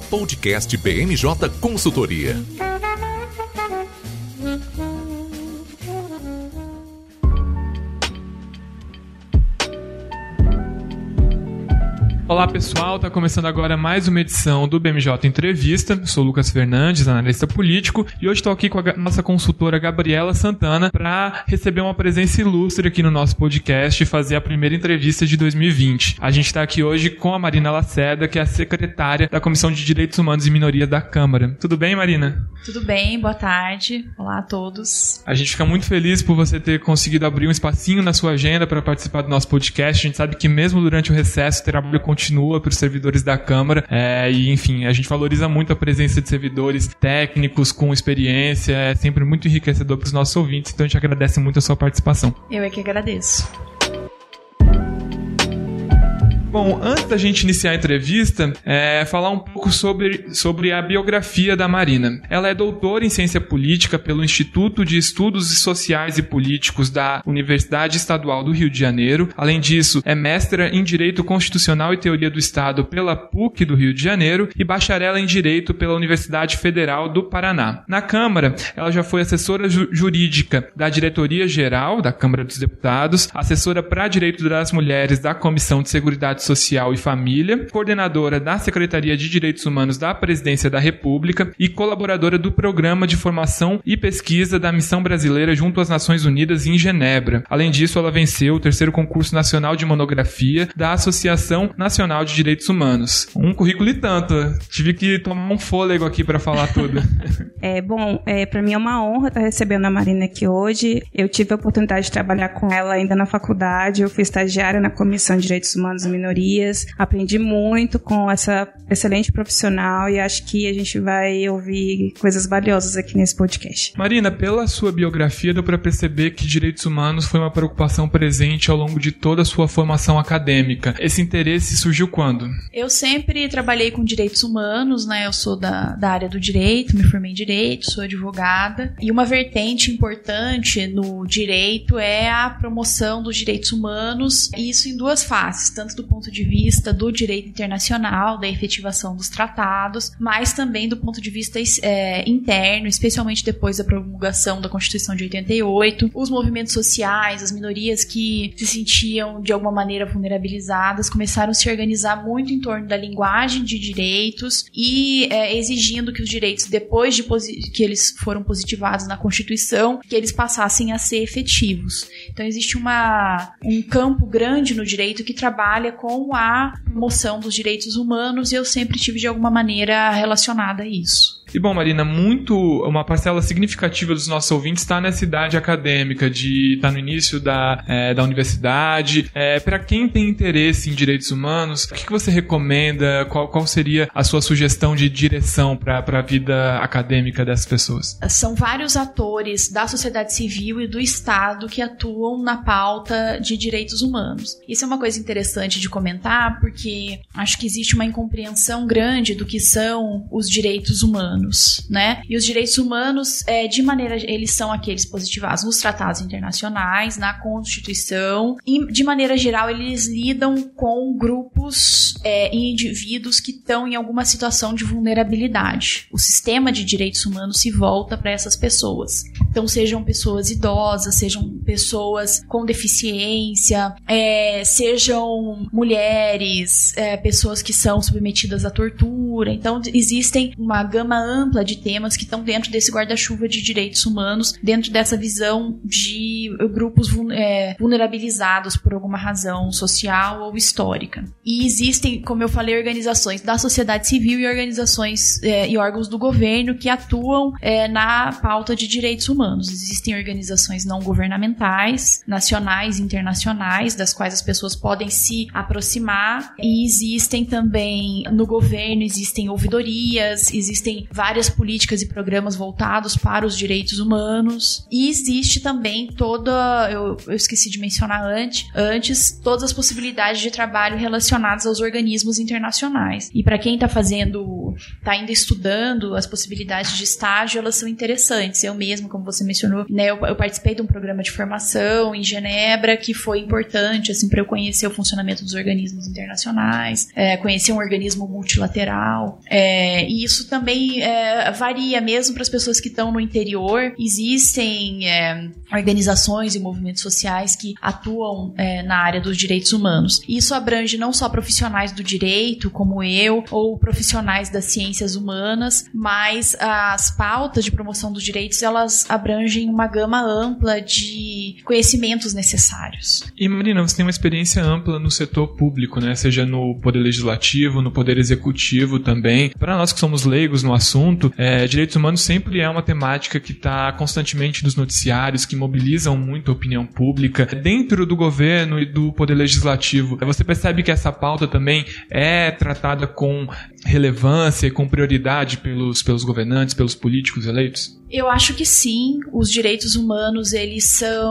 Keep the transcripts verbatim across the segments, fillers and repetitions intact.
Podcast B M J Consultoria. Olá pessoal, está começando agora mais uma edição do B M J Entrevista. Sou Lucas Fernandes, analista político, e hoje estou aqui com a nossa consultora Gabriela Santana para receber uma presença ilustre aqui no nosso podcast e fazer a primeira entrevista de dois mil e vinte. A gente está aqui hoje com a Marina Lacerda, que é a secretária da Comissão de Direitos Humanos e Minorias da Câmara. Tudo bem, Marina? Tudo bem, boa tarde. Olá a todos. A gente fica muito feliz por você ter conseguido abrir um espacinho na sua agenda para participar do nosso podcast. A gente sabe que mesmo durante o recesso o trabalho continua para os servidores da Câmara, é, e enfim, a gente valoriza muito a presença de servidores técnicos com experiência, é sempre muito enriquecedor para os nossos ouvintes, então a gente agradece muito a sua participação. Eu é que agradeço. Bom, antes da gente iniciar a entrevista, é, falar um pouco sobre, sobre a biografia da Marina. Ela é doutora em Ciência Política pelo Instituto de Estudos Sociais e Políticos da Universidade Estadual do Rio de Janeiro. Além disso, é mestra em Direito Constitucional e Teoria do Estado pela P U C do Rio de Janeiro e bacharel em Direito pela Universidade Federal do Paraná. Na Câmara, ela já foi assessora ju- jurídica da Diretoria Geral da Câmara dos Deputados, assessora para Direito das Mulheres da Comissão de Seguridade Social e Família, coordenadora da Secretaria de Direitos Humanos da Presidência da República e colaboradora do Programa de Formação e Pesquisa da Missão Brasileira junto às Nações Unidas em Genebra. Além disso, ela venceu o terceiro concurso nacional de monografia da Associação Nacional de Direitos Humanos. Um currículo e tanto. Tive que tomar um fôlego aqui para falar tudo. É, bom, é, para mim é uma honra estar recebendo a Marina aqui hoje. Eu tive a oportunidade de trabalhar com ela ainda na faculdade. Eu fui estagiária na Comissão de Direitos Humanos e Minorias. Aprendi muito com essa excelente profissional e acho que a gente vai ouvir coisas valiosas aqui nesse podcast. Marina, pela sua biografia deu para perceber que direitos humanos foi uma preocupação presente ao longo de toda a sua formação acadêmica. Esse interesse surgiu quando? Eu sempre trabalhei com direitos humanos, né? Eu sou da, da área do direito, me formei em direito, sou advogada. E uma vertente importante no direito é a promoção dos direitos humanos, e isso em duas faces, tanto do ponto de vista do direito internacional, da efetivação dos tratados, mas também do ponto de vista é, interno, especialmente depois da promulgação da Constituição de oitenta e oito, os movimentos sociais, as minorias que se sentiam de alguma maneira vulnerabilizadas, começaram a se organizar muito em torno da linguagem de direitos e é, exigindo que os direitos, depois de posi- que eles foram positivados na Constituição, que eles passassem a ser efetivos. Então existe uma, um campo grande no direito que trabalha com a promoção dos direitos humanos e eu sempre tive de alguma maneira relacionada a isso. E bom, Marina, muito, uma parcela significativa dos nossos ouvintes está nessa idade acadêmica, de estar tá no início da, é, da universidade. É, para quem tem interesse em direitos humanos, o que, que você recomenda? Qual, qual seria a sua sugestão de direção para a vida acadêmica dessas pessoas? São vários atores da sociedade civil e do Estado que atuam na pauta de direitos humanos. Isso é uma coisa interessante de comentar, porque acho que existe uma incompreensão grande do que são os direitos humanos. Né? E os direitos humanos, é, de maneira, eles são aqueles positivados nos tratados internacionais, na Constituição, e de maneira geral eles lidam com grupos é, e indivíduos que estão em alguma situação de vulnerabilidade. O sistema de direitos humanos se volta para essas pessoas. Então sejam pessoas idosas, sejam pessoas com deficiência, é, sejam mulheres, é, pessoas que são submetidas à tortura. Então existem uma gama ampla de temas que estão dentro desse guarda-chuva de direitos humanos, dentro dessa visão de grupos é, vulnerabilizados por alguma razão social ou histórica. E existem, como eu falei, organizações da sociedade civil e organizações é, e órgãos do governo que atuam é, na pauta de direitos humanos. Existem organizações não governamentais, nacionais e internacionais, das quais as pessoas podem se aproximar, e existem também no governo, existem ouvidorias, existem várias políticas e programas voltados para os direitos humanos, e existe também toda, eu, eu esqueci de mencionar antes, antes, todas as possibilidades de trabalho relacionadas aos organismos internacionais. E para quem está fazendo, está ainda estudando, as possibilidades de estágio, elas são interessantes. Eu mesma, como você mencionou, né, eu, eu participei de um programa de formação em Genebra, que foi importante, assim, para eu conhecer o funcionamento dos organismos internacionais, é, conhecer um organismo multilateral, social. É, e isso também é, varia mesmo para as pessoas que estão no interior. Existem é, organizações e movimentos sociais que atuam é, na área dos direitos humanos. E isso abrange não só profissionais do direito, como eu, ou profissionais das ciências humanas, mas as pautas de promoção dos direitos, elas abrangem uma gama ampla de conhecimentos necessários. E Marina, você tem uma experiência ampla no setor público, né? Seja no Poder Legislativo, no Poder Executivo também. Para nós que somos leigos no assunto, é, direitos humanos sempre é uma temática que está constantemente nos noticiários, que mobilizam muito a opinião pública. Dentro do governo e do Poder Legislativo, você percebe que essa pauta também é tratada com relevância e com prioridade pelos, pelos governantes, pelos políticos eleitos? Eu acho que sim. Os direitos humanos, eles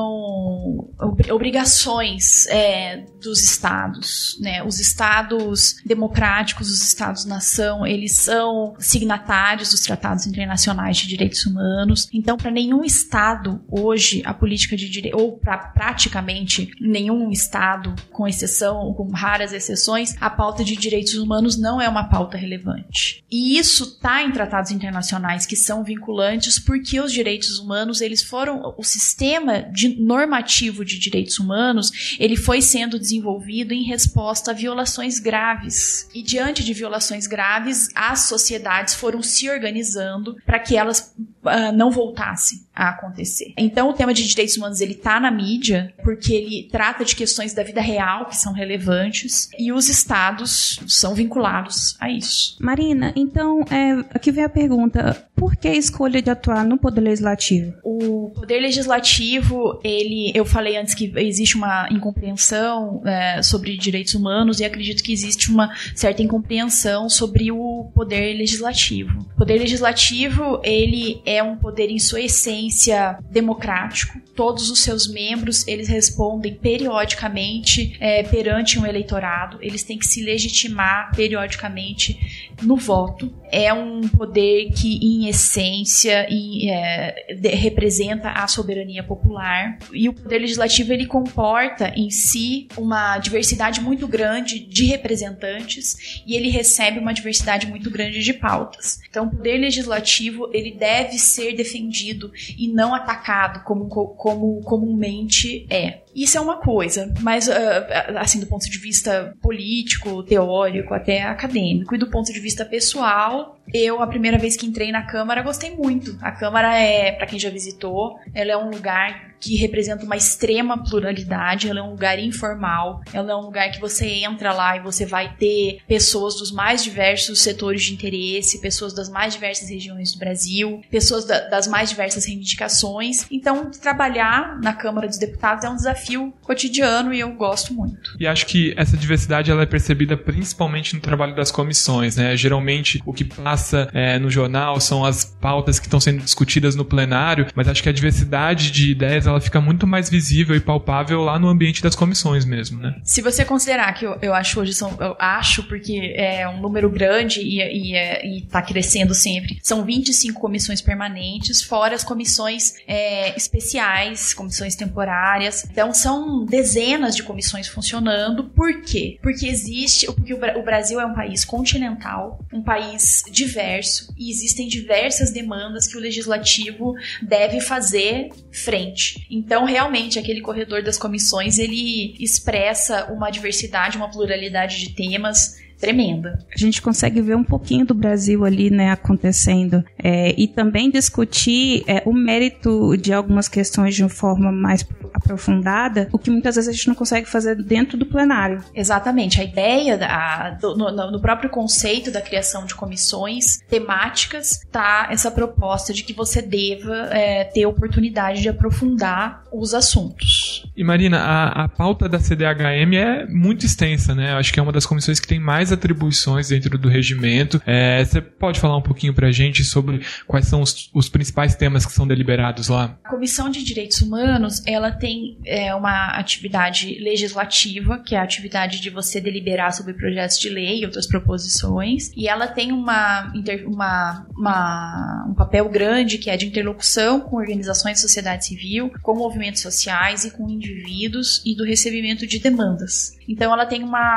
são obrigações é, dos estados, né? Os estados democráticos, os estados-nação, eles são signatários dos tratados internacionais de direitos humanos. Então, para nenhum estado hoje, a política de direito, ou para praticamente nenhum estado, com exceção, com raras exceções, a pauta de direitos humanos não é uma pauta relevante. E isso está em tratados internacionais que são vinculantes, porque os direitos humanos, eles foram, o sistema de normativo de direitos humanos, ele foi sendo desenvolvido em resposta a violações graves. E diante de violações graves, as sociedades foram se organizando para que elas uh, não voltassem a acontecer. Então, o tema de direitos humanos, ele está na mídia, porque ele trata de questões da vida real que são relevantes, e os estados são vinculados a isso. Marina, então, é, aqui vem a pergunta, por que a escolha de atuar no Poder Legislativo? O Poder Legislativo, ele, eu falei antes que existe uma incompreensão é, sobre direitos humanos, e acredito que existe uma certa incompreensão sobre o Poder Legislativo. O Poder Legislativo, ele é um poder em sua essência democrático. Todos os seus membros, eles respondem periodicamente é, perante um eleitorado. Eles têm que se legitimar periodicamente no voto. É um poder que, em essência, em, é, de, representa a soberania popular. E o Poder Legislativo, ele comporta em si uma diversidade muito grande de representantes, e ele recebe uma diversidade muito grande de pautas. Então, o Poder Legislativo, ele deve ser defendido e não atacado como, como comumente é. Isso é uma coisa, mas assim, do ponto de vista político, teórico, até acadêmico, e do ponto de vista pessoal, eu, a primeira vez que entrei na Câmara, gostei muito. A Câmara é, para quem já visitou, ela é um lugar que representa uma extrema pluralidade, ela é um lugar informal, ela é um lugar que você entra lá e você vai ter pessoas dos mais diversos setores de interesse, pessoas das mais diversas regiões do Brasil, pessoas da, das mais diversas reivindicações. Então, trabalhar na Câmara dos Deputados é um desafio cotidiano e eu gosto muito. E acho que essa diversidade ela é percebida principalmente no trabalho das comissões, né? Geralmente, o que passa é, no jornal são as pautas que estão sendo discutidas no plenário, mas acho que a diversidade de ideias ela fica muito mais visível e palpável lá no ambiente das comissões mesmo, né? Se você considerar que eu, eu acho hoje, são, eu acho porque é um número grande e, e, e tá crescendo sempre, são vinte e cinco comissões permanentes, fora as comissões é, especiais, comissões temporárias. Então, são dezenas de comissões funcionando. Por quê? Porque existe, porque o Brasil é um país continental, um país diverso, e existem diversas demandas que o legislativo deve fazer frente. Então, realmente, aquele corredor das comissões, ele expressa uma diversidade, uma pluralidade de temas tremenda. A gente consegue ver um pouquinho do Brasil ali, né, acontecendo, é, e também discutir é, o mérito de algumas questões de uma forma mais aprofundada, o que muitas vezes a gente não consegue fazer dentro do plenário. Exatamente. A ideia, da, do, no, no próprio conceito da criação de comissões temáticas, tá essa proposta de que você deva é, ter oportunidade de aprofundar os assuntos. E Marina, a, a pauta da C D H M é muito extensa, né? Acho que é uma das comissões que tem mais atribuições dentro do regimento. É, você pode falar um pouquinho pra gente sobre quais são os, os principais temas que são deliberados lá? A Comissão de Direitos Humanos, ela tem é, uma atividade legislativa, que é a atividade de você deliberar sobre projetos de lei e outras proposições, e ela tem uma, uma, uma, um papel grande, que é de interlocução com organizações de sociedade civil, com movimentos sociais e com indivíduos, e do recebimento de demandas. Então, ela tem uma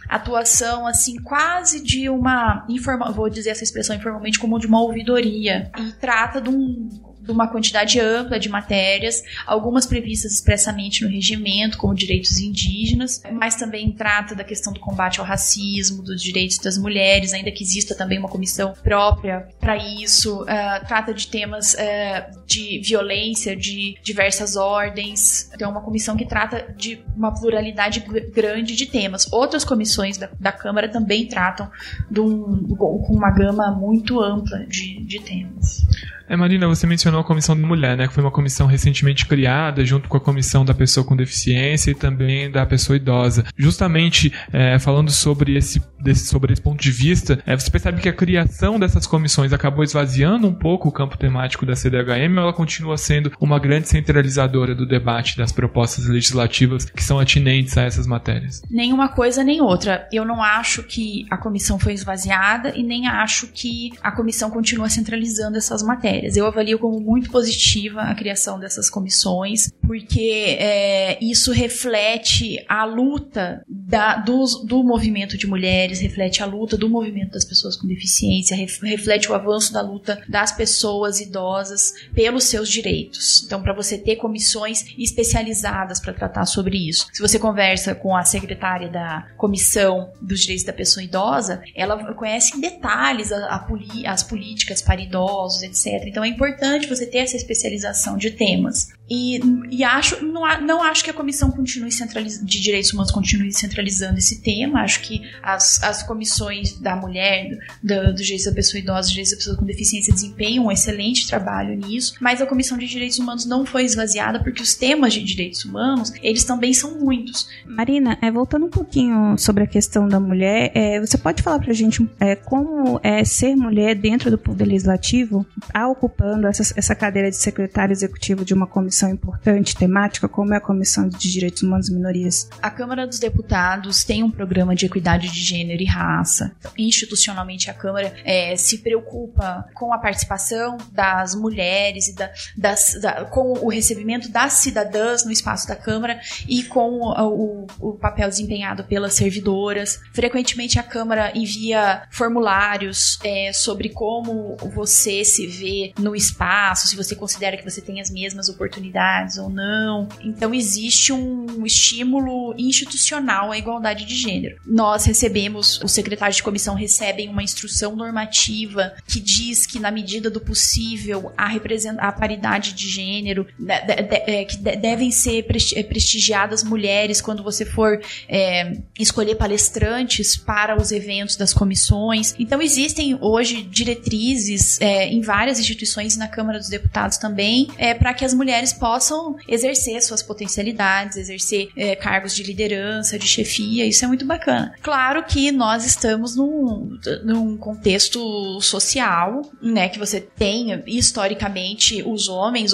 atuação assim quase de uma informa, vou dizer essa expressão informalmente como de uma ouvidoria, e trata de um de uma quantidade ampla de matérias, algumas previstas expressamente no regimento, como direitos indígenas, mas também trata da questão do combate ao racismo, dos direitos das mulheres, ainda que exista também uma comissão própria para isso, uh, trata de temas uh, de violência de diversas ordens, então é uma comissão que trata de uma pluralidade grande de temas. Outras comissões da, da Câmara também tratam de um, com uma gama muito ampla de, de temas. É, Marina, você mencionou a Comissão da Mulher, né, que foi uma comissão recentemente criada junto com a Comissão da Pessoa com Deficiência e também da Pessoa Idosa. Justamente é, falando sobre esse, desse, sobre esse ponto de vista, é, você percebe que a criação dessas comissões acabou esvaziando um pouco o campo temático da C D H M, ou ela continua sendo uma grande centralizadora do debate das propostas legislativas que são atinentes a essas matérias? Nenhuma coisa nem outra. Eu não acho que a comissão foi esvaziada e nem acho que a comissão continua centralizando essas matérias. Eu avalio como muito positiva a criação dessas comissões, porque é, isso reflete a luta da, do, do movimento de mulheres, reflete a luta do movimento das pessoas com deficiência, ref, reflete o avanço da luta das pessoas idosas pelos seus direitos. Então, para você ter comissões especializadas para tratar sobre isso. Se você conversa com a secretária da Comissão dos Direitos da Pessoa Idosa, ela conhece em detalhes a, a poli, as políticas para idosos, etcétera. Então é importante você ter essa especialização de temas. E, e acho, não, não acho que a Comissão continue centraliz- de Direitos Humanos continue centralizando esse tema. Acho que as, as comissões da mulher, do, do direitos da pessoa idosa, dos direitos da pessoa com deficiência desempenham um excelente trabalho nisso, mas a Comissão de Direitos Humanos não foi esvaziada porque os temas de direitos humanos, eles também são muitos. Marina, é, voltando um pouquinho sobre a questão da mulher, é, você pode falar pra gente é, como é ser mulher dentro do Poder Legislativo, ao ocupando essa, essa cadeira de secretário executivo de uma comissão importante, temática, como é a Comissão de Direitos Humanos e Minorias? A Câmara dos Deputados tem um programa de equidade de gênero e raça. Institucionalmente, a Câmara é, se preocupa com a participação das mulheres e da, das, da, com o recebimento das cidadãs no espaço da Câmara e com o, o, o papel desempenhado pelas servidoras. Frequentemente, a Câmara envia formulários é, sobre como você se vê no espaço, se você considera que você tem as mesmas oportunidades ou não. Então existe um estímulo institucional à igualdade de gênero. Nós recebemos, os secretários de comissão recebem uma instrução normativa que diz que na medida do possível a, represent- a paridade de gênero de, de, de, que de, devem ser prestigiadas mulheres quando você for é, escolher palestrantes para os eventos das comissões. Então existem hoje diretrizes é, em várias instituições e na Câmara dos Deputados também, é, para que as mulheres possam exercer suas potencialidades, exercer é, cargos de liderança, de chefia. Isso é muito bacana. Claro que nós estamos num, num contexto social, né, que você tem historicamente os homens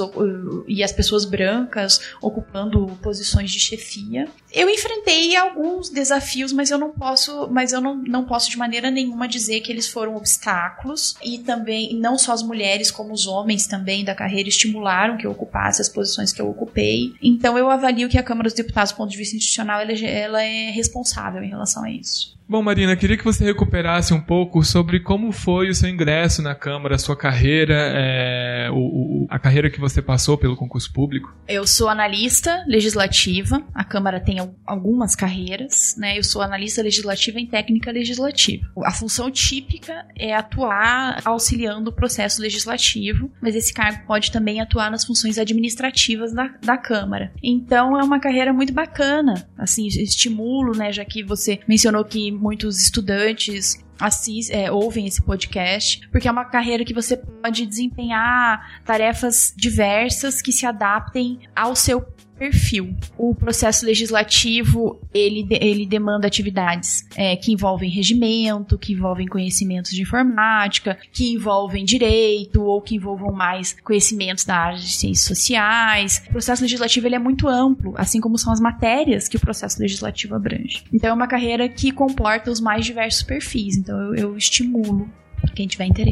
e as pessoas brancas ocupando posições de chefia. Eu enfrentei alguns desafios, mas eu não posso, mas eu não, não posso de maneira nenhuma dizer que eles foram obstáculos, e também não só as mulheres como os homens também da carreira estimularam que eu ocupasse as posições que eu ocupei. Então eu avalio que a Câmara dos Deputados, do ponto de vista institucional, ela, ela é responsável em relação a isso. Bom, Marina, queria que você recuperasse um pouco sobre como foi o seu ingresso na Câmara, a sua carreira, é, o, o, a carreira que você passou pelo concurso público. Eu sou analista legislativa, a Câmara tem algumas carreiras, né? Eu sou analista legislativa em técnica legislativa. A função típica é atuar auxiliando o processo legislativo, mas esse cargo pode também atuar nas funções administrativas da, da Câmara. Então é uma carreira muito bacana, assim, estimulo, né? Já que você mencionou que muitos estudantes assist, é, ouvem esse podcast, porque é uma carreira que você pode desempenhar tarefas diversas que se adaptem ao seu perfil. O processo legislativo, ele, ele demanda atividades é, que envolvem regimento, que envolvem conhecimentos de informática, que envolvem direito ou que envolvam mais conhecimentos da área de ciências sociais. O processo legislativo, ele é muito amplo, assim como são as matérias que o processo legislativo abrange. Então é uma carreira que comporta os mais diversos perfis, então eu, eu estimulo quem tiver interesse.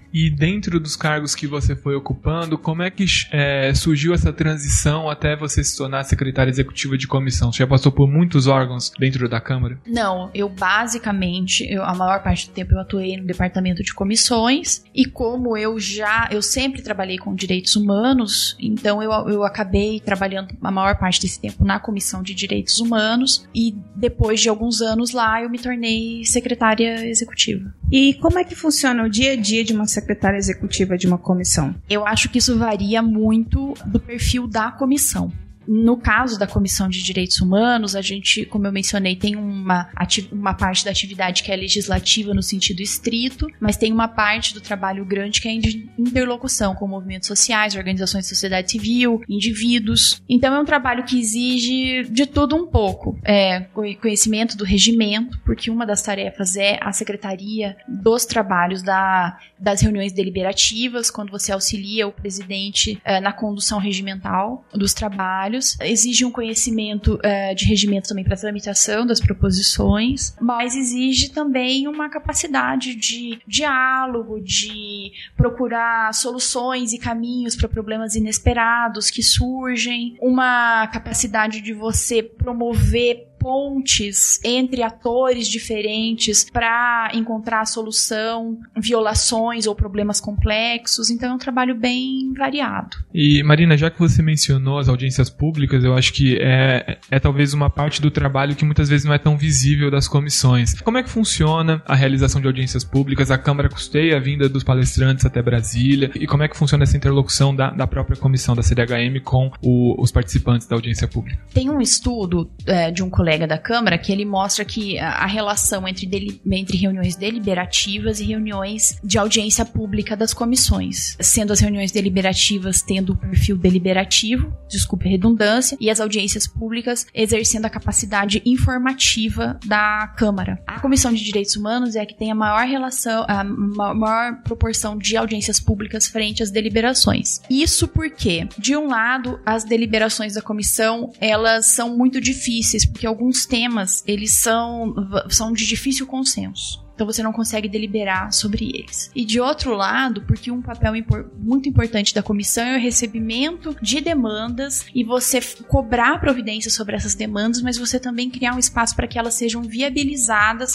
E dentro dos cargos que você foi ocupando, como é que é, surgiu essa transição até você se tornar secretária executiva de comissão? Você já passou por muitos órgãos dentro da Câmara? Não, eu basicamente, eu, a maior parte do tempo eu atuei no departamento de comissões, e como eu já, eu sempre trabalhei com direitos humanos, então eu, eu acabei trabalhando a maior parte desse tempo na Comissão de Direitos Humanos, e depois de alguns anos lá eu me tornei secretária executiva. E como é que funciona o dia a dia de uma secretária executiva de uma comissão? Eu acho que isso varia muito do perfil da comissão. No caso da Comissão de Direitos Humanos, a gente, como eu mencionei, tem uma, uma parte da atividade que é legislativa no sentido estrito, mas tem uma parte do trabalho grande que é de interlocução com movimentos sociais, organizações de sociedade civil, indivíduos. Então é um trabalho que exige de tudo um pouco. É, conhecimento do regimento, porque uma das tarefas é a secretaria dos trabalhos da, das reuniões deliberativas, quando você auxilia o presidente é, na condução regimental dos trabalhos. Exige um conhecimento uh, de regimento também para a tramitação das proposições, mas exige também uma capacidade de diálogo, de procurar soluções e caminhos para problemas inesperados que surgem, uma capacidade de você promover pontes entre atores diferentes para encontrar solução, violações ou problemas complexos. Então é um trabalho bem variado. E Marina, já que você mencionou as audiências públicas, eu acho que é, é talvez uma parte do trabalho que muitas vezes não é tão visível das comissões. Como é que funciona a realização de audiências públicas? A Câmara custeia a vinda dos palestrantes até Brasília? E como é que funciona essa interlocução da, da própria comissão da C D H M com o, os participantes da audiência pública? Tem um estudo é, de um colega da Câmara que ele mostra que a relação entre, deli- entre reuniões deliberativas e reuniões de audiência pública das comissões, sendo as reuniões deliberativas tendo o perfil deliberativo, desculpe a redundância, e as audiências públicas exercendo a capacidade informativa da Câmara. A Comissão de Direitos Humanos é a que tem a maior relação, a maior proporção de audiências públicas frente às deliberações. Isso porque, de um lado, as deliberações da comissão, elas são muito difíceis, porque alguns temas, eles são, são de difícil consenso. Então você não consegue deliberar sobre eles. E de outro lado, porque um papel impor- muito importante da comissão é o recebimento de demandas e você f- cobrar providência sobre essas demandas, mas você também criar um espaço para que elas sejam viabilizadas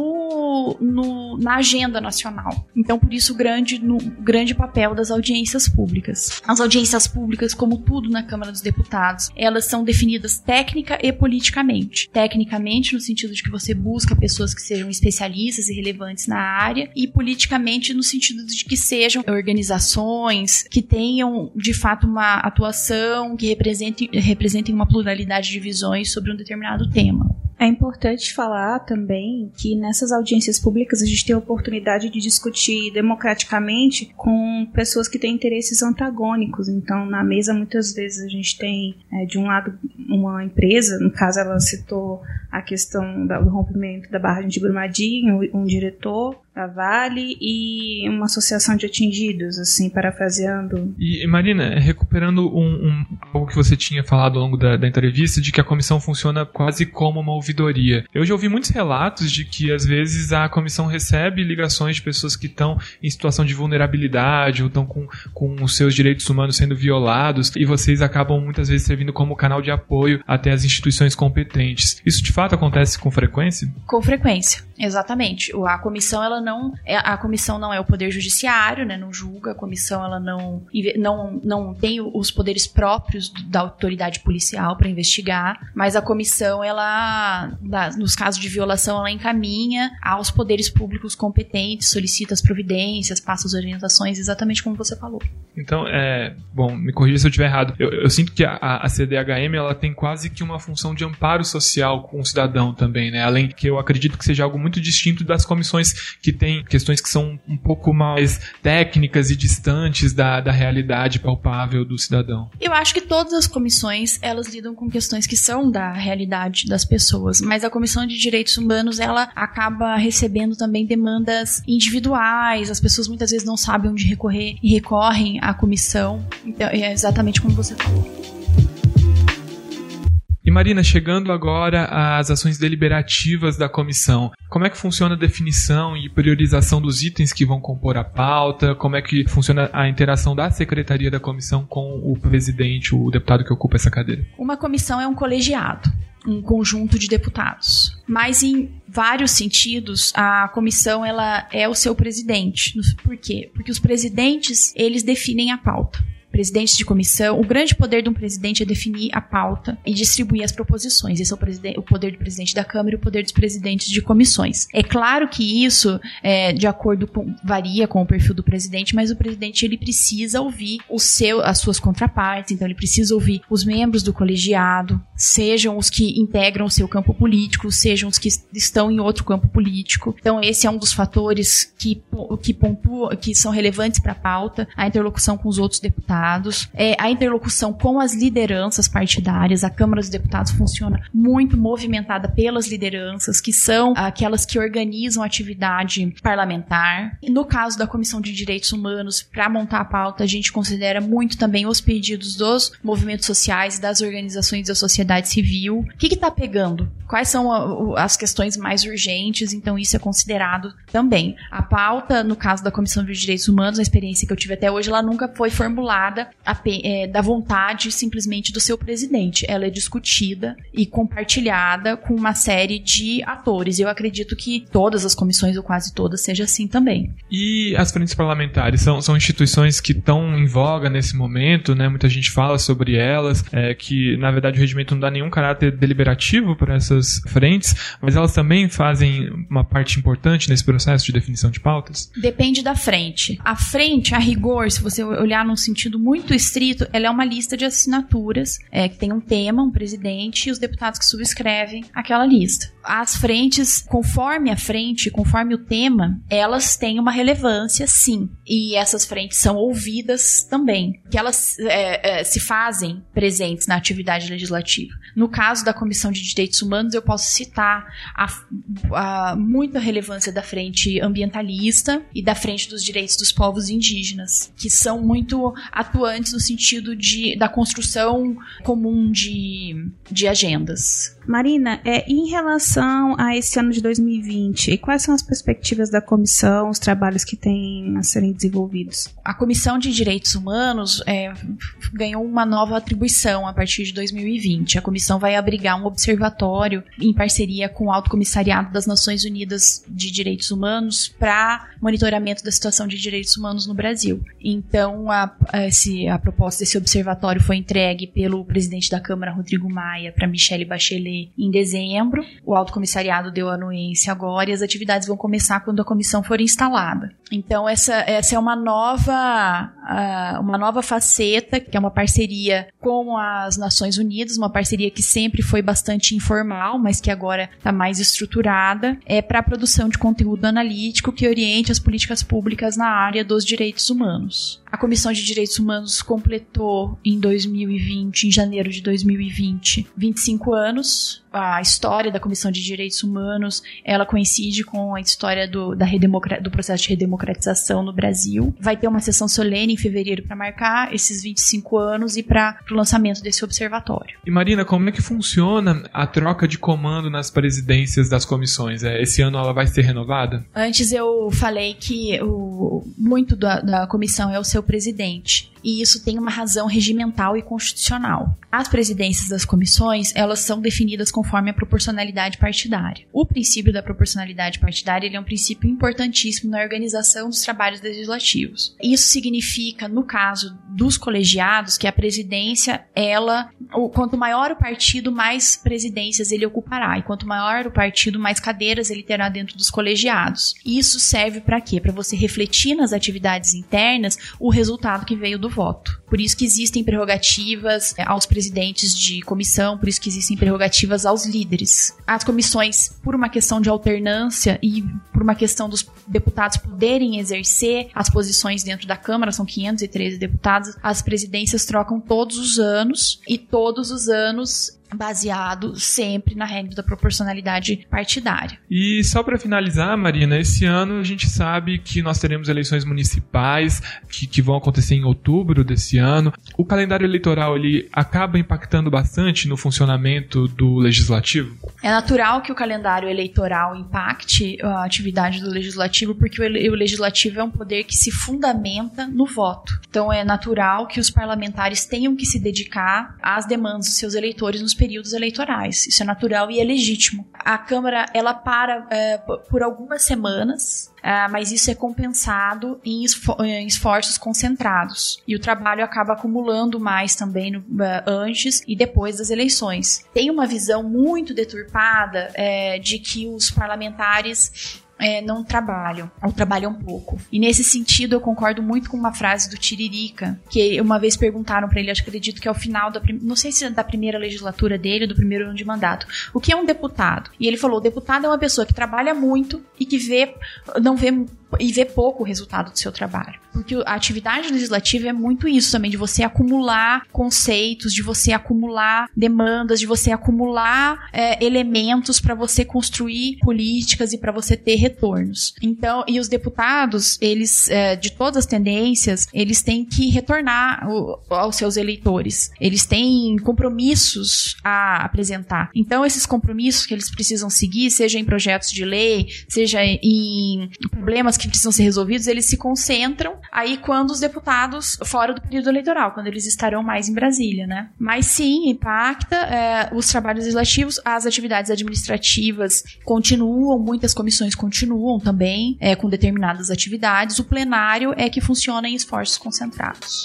no, no, na agenda nacional. Então por isso o grande, no, grande papel das audiências públicas. As audiências públicas, como tudo na Câmara dos Deputados, elas são definidas técnica e politicamente. Tecnicamente, no sentido de que você busca pessoas que sejam especialistas e relevantes na área, e politicamente no sentido de que sejam organizações que tenham de fato uma atuação que representem, representem uma pluralidade de visões sobre um determinado tema. É importante falar também que nessas audiências públicas a gente tem a oportunidade de discutir democraticamente com pessoas que têm interesses antagônicos. Então, na mesa, muitas vezes a gente tem, é, de um lado, uma empresa, no caso ela citou a questão do rompimento da barragem de Brumadinho, um diretor da Vale e uma associação de atingidos, assim, parafraseando. E, Marina, recuperando um, um, algo que você tinha falado ao longo da, da entrevista, de que a comissão funciona quase como uma ouvidoria. Eu já ouvi muitos relatos de que, às vezes, a comissão recebe ligações de pessoas que estão em situação de vulnerabilidade ou estão com, com os seus direitos humanos sendo violados, e vocês acabam, muitas vezes, servindo como canal de apoio até as instituições competentes. Isso, de fato, acontece com frequência? Com frequência, exatamente. A comissão, ela não, a comissão não é o poder judiciário, né, não julga, a comissão ela não, não, não tem os poderes próprios da autoridade policial para investigar, mas a comissão, ela, nos casos de violação, ela encaminha aos poderes públicos competentes, solicita as providências, passa as orientações, exatamente como você falou. Então, é, bom, me corrija se eu estiver errado, eu, eu sinto que a, a C D H M, ela tem quase que uma função de amparo social com o cidadão também, né, além que eu acredito que seja algo muito distinto das comissões que tem questões que são um pouco mais técnicas e distantes da, da realidade palpável do cidadão. Eu acho que todas as comissões, elas lidam com questões que são da realidade das pessoas, mas a Comissão de Direitos Humanos, ela acaba recebendo também demandas individuais, as pessoas muitas vezes não sabem onde recorrer e recorrem à comissão, então é exatamente como você falou. E Marina, chegando agora às ações deliberativas da comissão, como é que funciona a definição e priorização dos itens que vão compor a pauta? Como é que funciona a interação da secretaria da comissão com o presidente, o deputado que ocupa essa cadeira? Uma comissão é um colegiado, um conjunto de deputados. Mas em vários sentidos, a comissão ela é o seu presidente. Por quê? Porque os presidentes, eles definem a pauta. Presidentes de comissão, o grande poder de um presidente é definir a pauta e distribuir as proposições. Esse é o, preside- o poder do presidente da Câmara e o poder dos presidentes de comissões. É claro que isso, é, de acordo com, varia com o perfil do presidente, mas o presidente ele precisa ouvir o seu, as suas contrapartes, então ele precisa ouvir os membros do colegiado, sejam os que integram o seu campo político, sejam os que estão em outro campo político. Então esse é um dos fatores que, que pontuam, que são relevantes para a pauta, a interlocução com os outros deputados. É, a interlocução com as lideranças partidárias. A Câmara dos Deputados funciona muito movimentada pelas lideranças, que são aquelas que organizam a atividade parlamentar. E no caso da Comissão de Direitos Humanos, para montar a pauta, a gente considera muito também os pedidos dos movimentos sociais, das organizações da sociedade civil. O que está pegando? Quais são a, as questões mais urgentes? Então isso é considerado também. A pauta, no caso da Comissão de Direitos Humanos, a experiência que eu tive até hoje, ela nunca foi formulada A, é, da vontade simplesmente do seu presidente. Ela é discutida e compartilhada com uma série de atores. Eu acredito que todas as comissões, ou quase todas, seja assim também. E as frentes parlamentares são, são instituições que estão em voga nesse momento, né? Muita gente fala sobre elas, é, que na verdade o regimento não dá nenhum caráter deliberativo para essas frentes, mas elas também fazem uma parte importante nesse processo de definição de pautas? Depende da frente. A frente, a rigor, se você olhar num sentido muito estrito, ela é uma lista de assinaturas é, que tem um tema, um presidente e os deputados que subscrevem aquela lista. As frentes, conforme a frente, conforme o tema, elas têm uma relevância, sim. E essas frentes são ouvidas também, que elas é, é, se fazem presentes na atividade legislativa. No caso da Comissão de Direitos Humanos, eu posso citar a, a muita relevância da frente ambientalista e da frente dos direitos dos povos indígenas, que são muito atuantes no sentido de, da construção comum de, de agendas. Marina, é, em relação a esse ano de dois mil e vinte, quais são as perspectivas da comissão, os trabalhos que têm a serem desenvolvidos? A Comissão de Direitos Humanos é, ganhou uma nova atribuição a partir de dois mil e vinte. A comissão vai abrigar um observatório em parceria com o Alto Comissariado das Nações Unidas de Direitos Humanos para monitoramento da situação de direitos humanos no Brasil. Então, a, a, esse, a proposta desse observatório foi entregue pelo presidente da Câmara, Rodrigo Maia, para Michelle Bachelet em dezembro. O Alto Comissariado deu a anuência agora e as atividades vão começar quando a comissão for instalada. Então, essa, essa é uma nova, uh, uma nova faceta, que é uma parceria com as Nações Unidas, uma parceria que sempre foi bastante informal, mas que agora está mais estruturada, é para a produção de conteúdo analítico que oriente as políticas públicas na área dos direitos humanos. A Comissão de Direitos Humanos completou em dois mil e vinte, em janeiro de dois mil e vinte, vinte e cinco anos. A história da Comissão de Direitos Humanos, ela coincide com a história do, da redemocra- do processo de redemocratização no Brasil. Vai ter uma sessão solene em fevereiro para marcar esses vinte e cinco anos e para o lançamento desse observatório. E Marina, como é que funciona a troca de comando nas presidências das comissões? Esse ano ela vai ser renovada? Antes eu falei que o, muito da, da comissão é o seu presidente. E isso tem uma razão regimental e constitucional. As presidências das comissões, elas são definidas conforme a proporcionalidade partidária. O princípio da proporcionalidade partidária ele é um princípio importantíssimo na organização dos trabalhos legislativos. Isso significa, no caso dos colegiados, que a presidência, ela, quanto maior o partido, mais presidências ele ocupará. E quanto maior o partido, mais cadeiras ele terá dentro dos colegiados. Isso serve para quê? Para você refletir nas atividades internas o resultado que veio do voto. Por isso que existem prerrogativas aos presidentes de comissão, por isso que existem prerrogativas aos líderes. As comissões, por uma questão de alternância e por uma questão dos deputados poderem exercer as posições dentro da Câmara, são quinhentos e treze deputados, as presidências trocam todos os anos e todos os anos baseado sempre na regra da proporcionalidade partidária. E só para finalizar, Marina, esse ano a gente sabe que nós teremos eleições municipais que, que vão acontecer em outubro desse ano. O calendário eleitoral ele acaba impactando bastante no funcionamento do legislativo? É natural que o calendário eleitoral impacte a atividade do legislativo, porque o, ele, o legislativo é um poder que se fundamenta no voto. Então é natural que os parlamentares tenham que se dedicar às demandas dos seus eleitores nos períodos eleitorais. Isso é natural e é legítimo. A Câmara, ela para é, por algumas semanas, é, mas isso é compensado em, esfor- em esforços concentrados. E o trabalho acaba acumulando mais também no, é, antes e depois das eleições. Tem uma visão muito deturpada é, de que os parlamentares É, não trabalham, ou trabalham pouco. E nesse sentido eu concordo muito com uma frase do Tiririca, que uma vez perguntaram para ele, acho que acredito que é o final da, não sei se é da primeira legislatura dele, ou do primeiro ano de mandato, o que é um deputado? E ele falou, o deputado é uma pessoa que trabalha muito e que vê, não vê e vê pouco o resultado do seu trabalho. Porque a atividade legislativa é muito isso também, de você acumular conceitos, de você acumular demandas, de você acumular é, elementos para você construir políticas e para você ter retornos. Então, e os deputados, eles, é, de todas as tendências, eles têm que retornar o, aos seus eleitores. Eles têm compromissos a apresentar. Então, esses compromissos que eles precisam seguir, seja em projetos de lei, seja em problemas que precisam ser resolvidos, eles se concentram aí quando os deputados, fora do período eleitoral, quando eles estarão mais em Brasília, né? Mas sim, impacta é, os trabalhos legislativos, as atividades administrativas continuam, muitas comissões continuam também é, com determinadas atividades, o plenário é que funciona em esforços concentrados.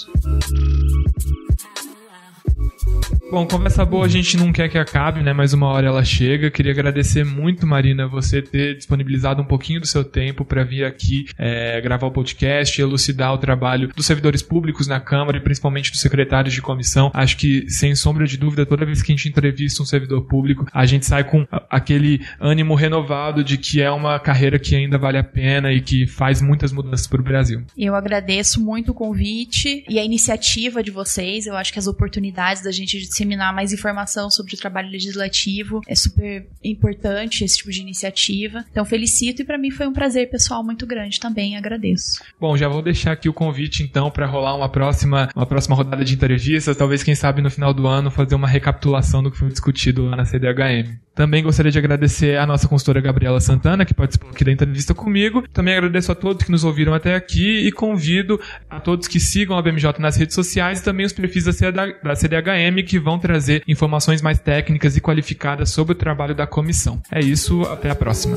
Bom, conversa boa a gente não quer que acabe, né? Mas uma hora ela chega. Queria agradecer muito, Marina, você ter disponibilizado um pouquinho do seu tempo para vir aqui é, gravar o podcast, elucidar o trabalho dos servidores públicos na Câmara e principalmente dos secretários de comissão. Acho que, sem sombra de dúvida, toda vez que a gente entrevista um servidor público, a gente sai com aquele ânimo renovado de que é uma carreira que ainda vale a pena e que faz muitas mudanças para o Brasil. Eu agradeço muito o convite e a iniciativa de vocês. Eu acho que as oportunidades da gente disseminar mais informação sobre o trabalho legislativo é super importante, esse tipo de iniciativa. Então felicito e para mim foi um prazer pessoal muito grande também, agradeço. Bom, já vou deixar aqui o convite então para rolar uma próxima, uma próxima rodada de entrevistas, talvez quem sabe no final do ano fazer uma recapitulação do que foi discutido lá na C D H M. Também gostaria de agradecer a nossa consultora Gabriela Santana, que participou aqui da entrevista comigo. Também agradeço a todos que nos ouviram até aqui e convido a todos que sigam a B M J nas redes sociais e também os perfis da C D H M que vão trazer informações mais técnicas e qualificadas sobre o trabalho da comissão. É isso, até a próxima.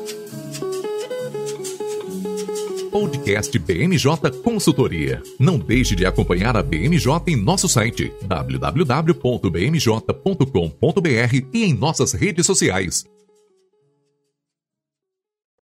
Podcast B M J Consultoria. Não deixe de acompanhar a B M J em nosso site w w w ponto b m j ponto com ponto b r e em nossas redes sociais.